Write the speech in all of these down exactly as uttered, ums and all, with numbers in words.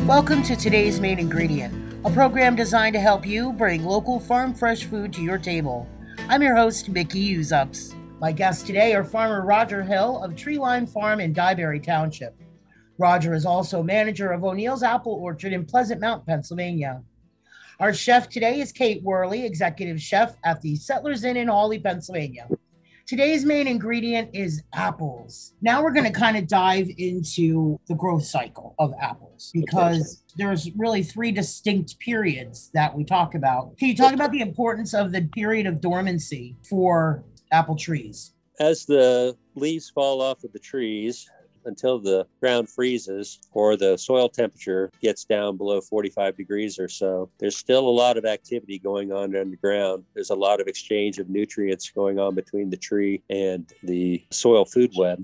Welcome to today's Main Ingredient, a program designed to help you bring local farm fresh food to your table. I'm your host, Mickey Uzups. My guests today are farmer Roger Hill of Treeline Farm in Dyeberry Township. Roger is also manager of O'Neill's Apple Orchard in Pleasant Mount, Pennsylvania. Our chef today is Kate Worley, executive chef at the Settlers Inn in Hawley, Pennsylvania. Today's main ingredient is apples. Now we're going to kind of dive into the growth cycle of apples because there's really three distinct periods that we talk about. Can you talk about the importance of the period of dormancy for apple trees? As the leaves fall off of the trees until the ground freezes or the soil temperature gets down below forty-five degrees or so, there's still a lot of activity going on underground. There's a lot of exchange of nutrients going on between the tree and the soil food web.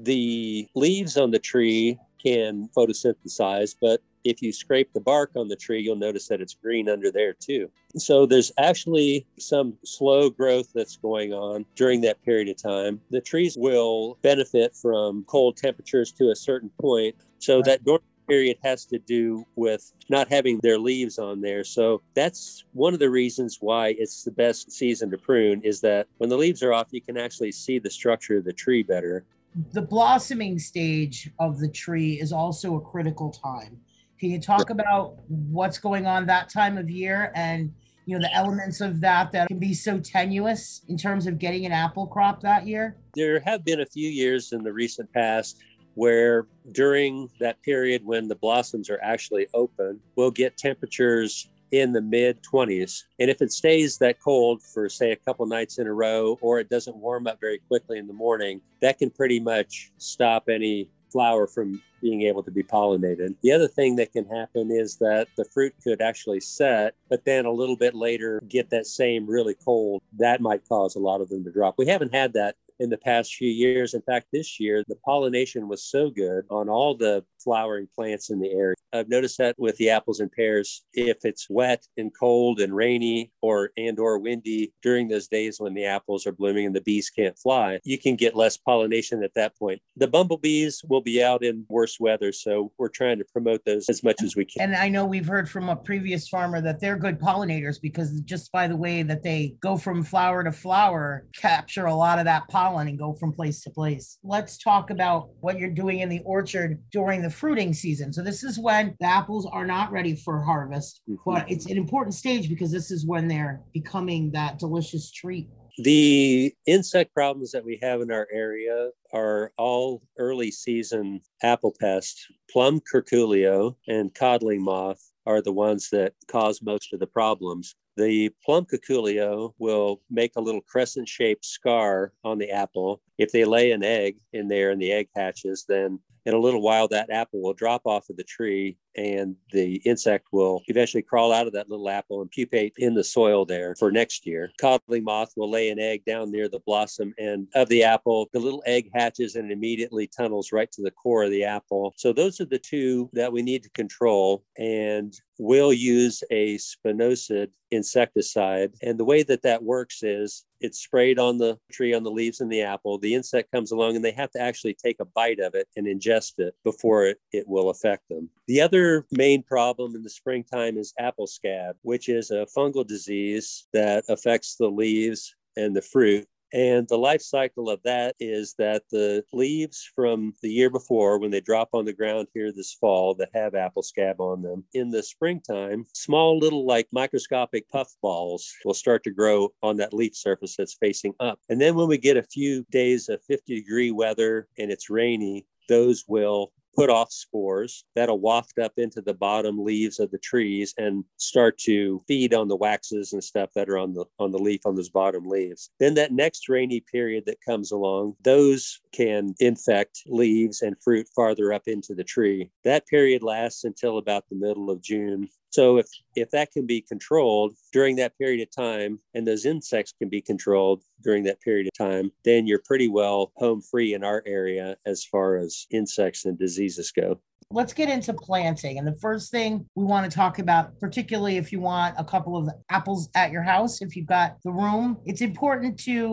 The leaves on the tree can photosynthesize, but if you scrape the bark on the tree, you'll notice that it's green under there too. So there's actually some slow growth that's going on during that period of time. The trees will benefit from cold temperatures to a certain point. So that dormant period has to do with not having their leaves on there. So that's one of the reasons why it's the best season to prune, is that when the leaves are off, you can actually see the structure of the tree better. The blossoming stage of the tree is also a critical time. Can you talk about what's going on that time of year and, you know, the elements of that that can be so tenuous in terms of getting an apple crop that year? There have been a few years in the recent past where during that period when the blossoms are actually open, we'll get temperatures in the mid twenties. And if it stays that cold for, say, a couple nights in a row, or it doesn't warm up very quickly in the morning, that can pretty much stop any flower from being able to be pollinated. The other thing that can happen is that the fruit could actually set, but then a little bit later get that same really cold. That might cause a lot of them to drop. We haven't had that in the past few years. In fact, this year, the pollination was so good on all the flowering plants in the area. I've noticed that with the apples and pears, if it's wet and cold and rainy or and or windy during those days when the apples are blooming and the bees can't fly, you can get less pollination at that point. The bumblebees will be out in worse weather, so we're trying to promote those as much as we can. And I know we've heard from a previous farmer that they're good pollinators because just by the way that they go from flower to flower, capture a lot of that pollen and go from place to place. Let's talk about what you're doing in the orchard during the fruiting season. So this is when the apples are not ready for harvest, mm-hmm. but it's an important stage because this is when they're becoming that delicious treat. The insect problems that we have in our area are all early season apple pests. Plum curculio and codling moth are the ones that cause most of the problems. The plum curculio will make a little crescent-shaped scar on the apple. If they lay an egg in there and the egg hatches, then in a little while that apple will drop off of the tree and the insect will eventually crawl out of that little apple and pupate in the soil there for next year. Codling moth will lay an egg down near the blossom end of the apple. The little egg hatches and immediately tunnels right to the core of the apple. So those are the two that we need to control, and we'll use a spinosad insecticide. And the way that that works is it's sprayed on the tree, on the leaves and the apple. The insect comes along and they have to actually take a bite of it and ingest it before it, it will affect them. The other main problem in the springtime is apple scab, which is a fungal disease that affects the leaves and the fruit. And the life cycle of that is that the leaves from the year before, when they drop on the ground here this fall that have apple scab on them, in the springtime, small little like microscopic puff balls will start to grow on that leaf surface that's facing up. And then when we get a few days of fifty degree weather and it's rainy, those will put off spores that'll waft up into the bottom leaves of the trees and start to feed on the waxes and stuff that are on the on the leaf on those bottom leaves. Then that next rainy period that comes along, those can infect leaves and fruit farther up into the tree. That period lasts until about the middle of June. So if, if that can be controlled during that period of time, and those insects can be controlled during that period of time, then you're pretty well home free in our area as far as insects and diseases go. Let's get into planting. And the first thing we want to talk about, particularly if you want a couple of apples at your house, if you've got the room, it's important to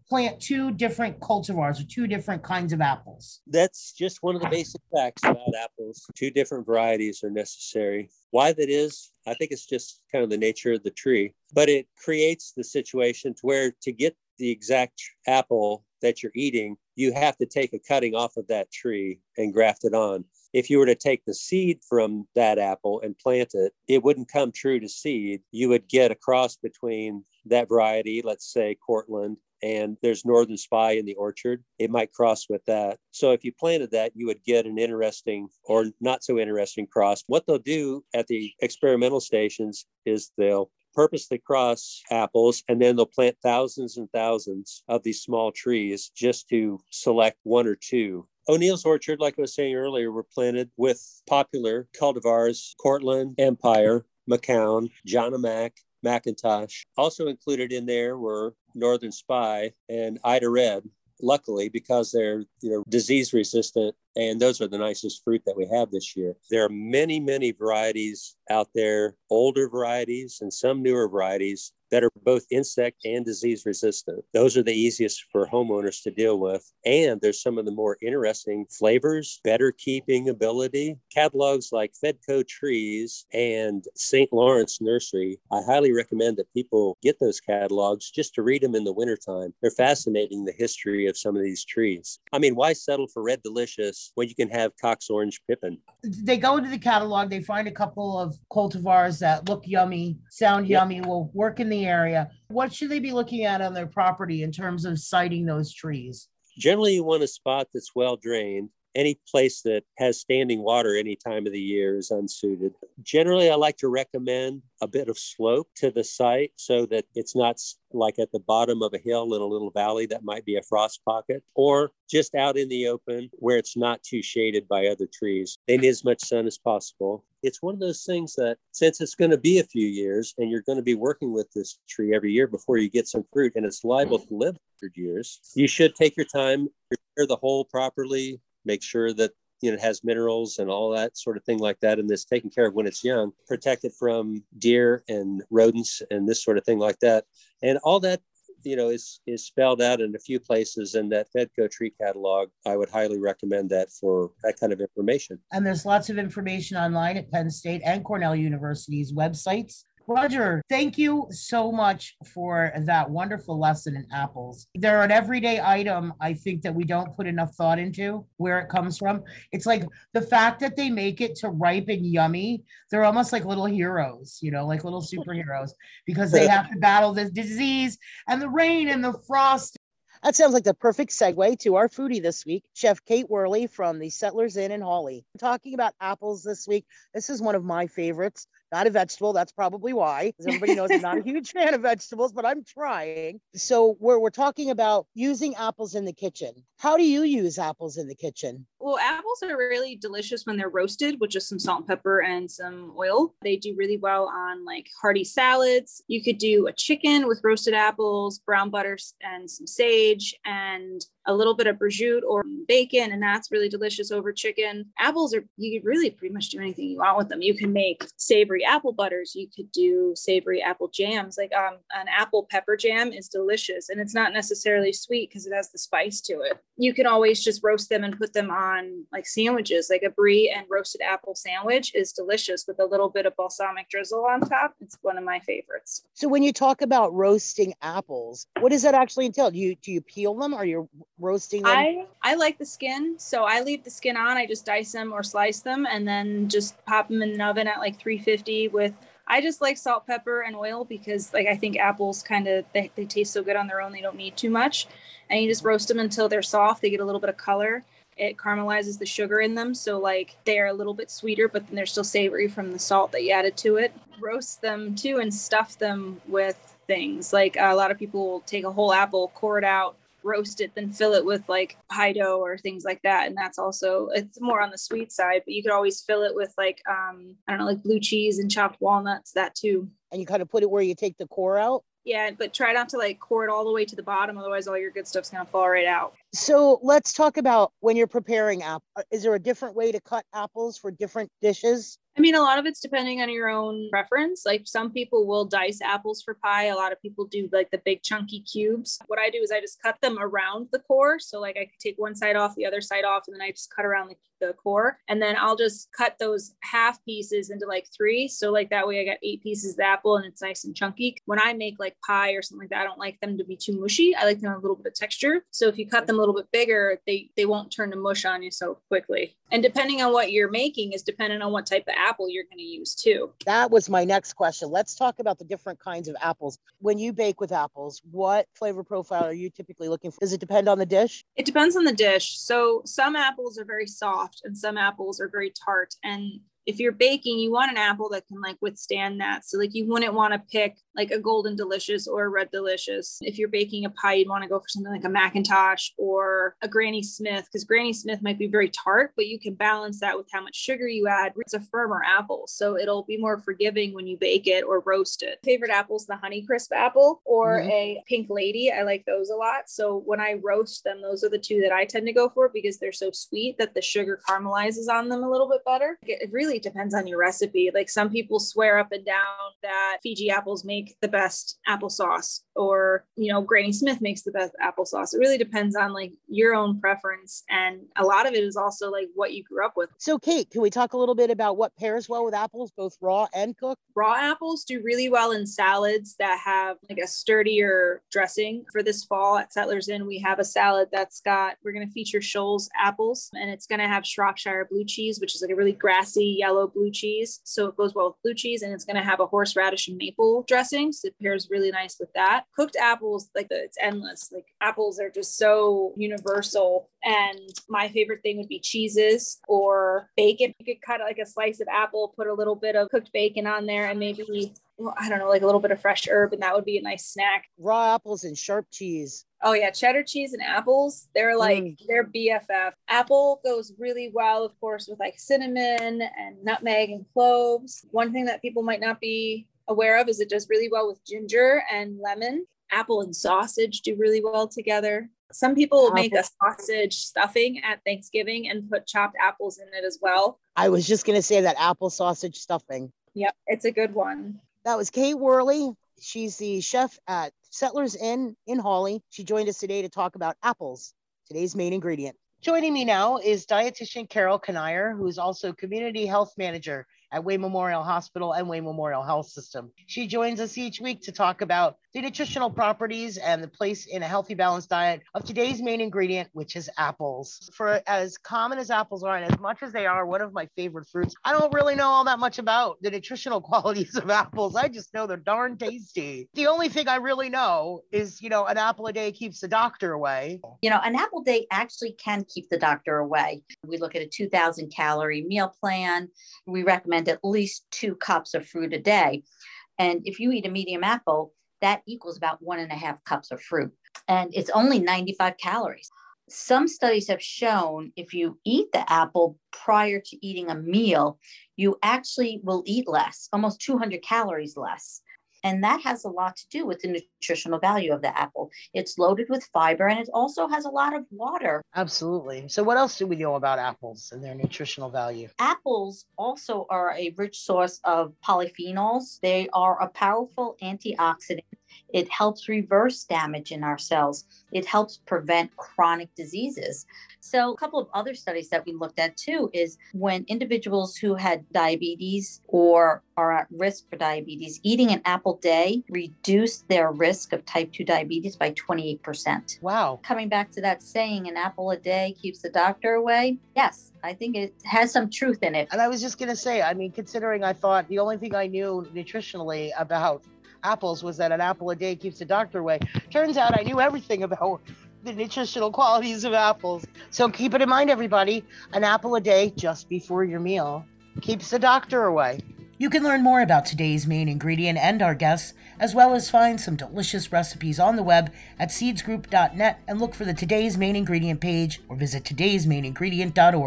plant two different cultivars or two different kinds of apples? That's just one of the basic facts about apples. Two different varieties are necessary. Why that is, I think it's just kind of the nature of the tree, but it creates the situation to where to get the exact apple that you're eating, you have to take a cutting off of that tree and graft it on. If you were to take the seed from that apple and plant it, it wouldn't come true to seed. You would get a cross between that variety, let's say Cortland, and there's Northern Spy in the orchard. It might cross with that. So if you planted that, you would get an interesting or not so interesting cross. What they'll do at the experimental stations is they'll purposely cross apples, and then they'll plant thousands and thousands of these small trees just to select one or two. O'Neill's orchard, like I was saying earlier, were planted with popular cultivars, Cortland, Empire, McCown, John O'Mac, McIntosh. Also included in there were Northern Spy and Ida Red, luckily, because they're, you know, disease resistant, and those are the nicest fruit that we have this year. There are many, many varieties out there, older varieties and some newer varieties that are both insect and disease resistant. Those are the easiest for homeowners to deal with. And there's some of the more interesting flavors, better keeping ability. Catalogs like Fedco Trees and Saint Lawrence Nursery, I highly recommend that people get those catalogs just to read them in the wintertime. They're fascinating, the history of some of these trees. I mean, why settle for Red Delicious when you can have Cox Orange Pippin? They go into the catalog, they find a couple of cultivars that look yummy, sound yep. yummy, will work in the area. What should they be looking at on their property in terms of siting those trees? Generally, you want a spot that's well drained. Any place that has standing water any time of the year is unsuited. Generally, I like to recommend a bit of slope to the site so that it's not like at the bottom of a hill in a little valley that might be a frost pocket, or just out in the open where it's not too shaded by other trees. They need as much sun as possible. It's one of those things that since it's going to be a few years and you're going to be working with this tree every year before you get some fruit, and it's liable to live one hundred years, you should take your time, prepare the hole properly, make sure that, you know, it has minerals and all that sort of thing like that, and it's taken care of when it's young. Protect it from deer and rodents and this sort of thing like that. And all that, you know, is is spelled out in a few places in that Fedco tree catalog. I would highly recommend that for that kind of information. And there's lots of information online at Penn State and Cornell University's websites. Roger, thank you so much for that wonderful lesson in apples. They're an everyday item, I think, that we don't put enough thought into where it comes from. It's like the fact that they make it to ripe and yummy, they're almost like little heroes, you know, like little superheroes, because they have to battle this disease and the rain and the frost. That sounds like the perfect segue to our foodie this week, Chef Kate Worley from the Settlers Inn in Hawley. Talking about apples this week, this is one of my favorites. Not a vegetable, that's probably why, because everybody knows I'm not a huge fan of vegetables, but I'm trying. So we're, we're talking about using apples in the kitchen. How do you use apples in the kitchen? Well, apples are really delicious when they're roasted with just some salt and pepper and some oil. They do really well on like hearty salads. You could do a chicken with roasted apples, brown butter and some sage, and a little bit of prosciutto or bacon, and that's really delicious over chicken. Apples are, you could really pretty much do anything you want with them. You can make savory apple butters. You could do savory apple jams. Like um, an apple pepper jam is delicious, and it's not necessarily sweet because it has the spice to it. You can always just roast them and put them on like sandwiches, like a brie and roasted apple sandwich is delicious with a little bit of balsamic drizzle on top. It's one of my favorites. So when you talk about roasting apples, what does that actually entail? Do you, do you peel them or you're roasting them? I, I like the skin. So I leave the skin on. I just dice them or slice them and then just pop them in the oven at like three fifty with, I just like salt, pepper, and oil because like I think apples kind of, they, they taste so good on their own. They don't need too much. And you just roast them until they're soft. They get a little bit of color. It caramelizes the sugar in them. So like they're a little bit sweeter, but then they're still savory from the salt that you added to it. Roast them too and stuff them with things. Like uh, a lot of people will take a whole apple, core it out, roast it, then fill it with like pie dough or things like that. And that's also, it's more on the sweet side, but you could always fill it with like, um, I don't know, like blue cheese and chopped walnuts, that too. And you kind of put it where you take the core out? Yeah, but try not to like core it all the way to the bottom. Otherwise, all your good stuff's going to fall right out. So let's talk about when you're preparing apple. Is there a different way to cut apples for different dishes? I mean, a lot of it's depending on your own preference. Like some people will dice apples for pie. A lot of people do like the big chunky cubes. What I do is I just cut them around the core. So like I could take one side off, the other side off, and then I just cut around the, the core. And then I'll just cut those half pieces into like three. So like that way I got eight pieces of the apple and it's nice and chunky. When I make like pie or something like that, I don't like them to be too mushy. I like them to have a little bit of texture. So if you cut them a little bit bigger, they, they won't turn to mush on you so quickly. And depending on what you're making is dependent on what type of apple you're going to use too. That was my next question. Let's talk about the different kinds of apples. When you bake with apples, what flavor profile are you typically looking for? Does it depend on the dish? It depends on the dish. So some apples are very soft and some apples are very tart. And if you're baking, you want an apple that can like withstand that. So like you wouldn't want to pick like a Golden Delicious or a Red Delicious. If you're baking a pie, you'd want to go for something like a Macintosh or a Granny Smith, because Granny Smith might be very tart, but you can balance that with how much sugar you add. It's a firmer apple, so it'll be more forgiving when you bake it or roast it. Favorite apple is the Honeycrisp apple or mm-hmm. a Pink Lady. I like those a lot. So when I roast them, those are the two that I tend to go for because they're so sweet that the sugar caramelizes on them a little bit better. It really depends on your recipe. Like some people swear up and down that Fiji apples make the best applesauce, or, you know, Granny Smith makes the best applesauce. It really depends on like your own preference. And a lot of it is also like what you grew up with. So Kate, can we talk a little bit about what pairs well with apples, both raw and cooked? Raw apples do really well in salads that have like a sturdier dressing. For this fall at Settlers Inn, we have a salad that's got, we're going to feature Shoals apples, and it's going to have Shropshire blue cheese, which is like a really grassy yellow blue cheese. So it goes well with blue cheese, and it's going to have a horseradish and maple dressing. So it pairs really nice with that. Cooked apples, like the, it's endless. Like apples are just so universal. And my favorite thing would be cheeses or bacon. You could cut like a slice of apple, put a little bit of cooked bacon on there, and maybe, well, I don't know, like a little bit of fresh herb, and that would be a nice snack. Raw apples and sharp cheese. Oh yeah, cheddar cheese and apples, they're like, mm. they're B F F. Apple goes really well, of course, with like cinnamon and nutmeg and cloves. One thing that people might not be aware of is it does really well with ginger and lemon. Apple and sausage do really well together. Some people will make a sausage stuffing at Thanksgiving and put chopped apples in it as well. I was just going to say that apple sausage stuffing. Yep, it's a good one. That was Kate Worley. She's the chef at Settlers Inn in Hawley. She joined us today to talk about apples, today's main ingredient. Joining me now is dietitian Carol Kanier, who is also community health manager at Way Memorial Hospital and Way Memorial Health System. She joins us each week to talk about the nutritional properties and the place in a healthy, balanced diet of today's main ingredient, which is apples. For as common as apples are, and as much as they are one of my favorite fruits, I don't really know all that much about the nutritional qualities of apples. I just know they're darn tasty. The only thing I really know is, you know, an apple a day keeps the doctor away. You know, an apple a day actually can keep the doctor away. We look at a two thousand calorie meal plan. We recommend at least two cups of fruit a day. And if you eat a medium apple, that equals about one and a half cups of fruit. And it's only ninety-five calories. Some studies have shown if you eat the apple prior to eating a meal, you actually will eat less, almost two hundred calories less. And that has a lot to do with the nutritional value of the apple. It's loaded with fiber, and it also has a lot of water. Absolutely. So what else do we know about apples and their nutritional value? Apples also are a rich source of polyphenols. They are a powerful antioxidant. It helps reverse damage in our cells. It helps prevent chronic diseases. So a couple of other studies that we looked at too is when individuals who had diabetes or are at risk for diabetes, eating an apple a day reduced their risk of type two diabetes by twenty-eight percent. Wow. Coming back to that saying, an apple a day keeps the doctor away. Yes, I think it has some truth in it. And I was just going to say, I mean, considering I thought the only thing I knew nutritionally about apples was that an apple a day keeps the doctor away. Turns out I knew everything about the nutritional qualities of apples. So keep it in mind, everybody. An apple a day just before your meal keeps the doctor away. You can learn more about today's main ingredient and our guests, as well as find some delicious recipes on the web at seeds group dot net and look for the Today's Main Ingredient page or visit todays main ingredient dot org.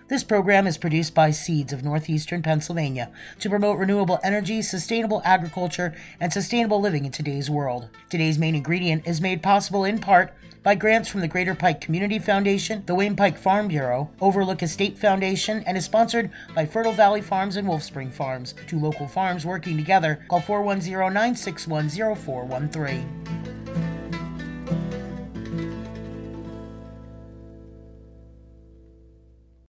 This program is produced by Seeds of Northeastern Pennsylvania to promote renewable energy, sustainable agriculture, and sustainable living in today's world. Today's main ingredient is made possible in part by grants from the Greater Pike Community Foundation, the Wayne Pike Farm Bureau, Overlook Estate Foundation, and is sponsored by Fertile Valley Farms and Wolf Spring Farms, two local farms working together. Call four one zero, nine six one, zero four one three.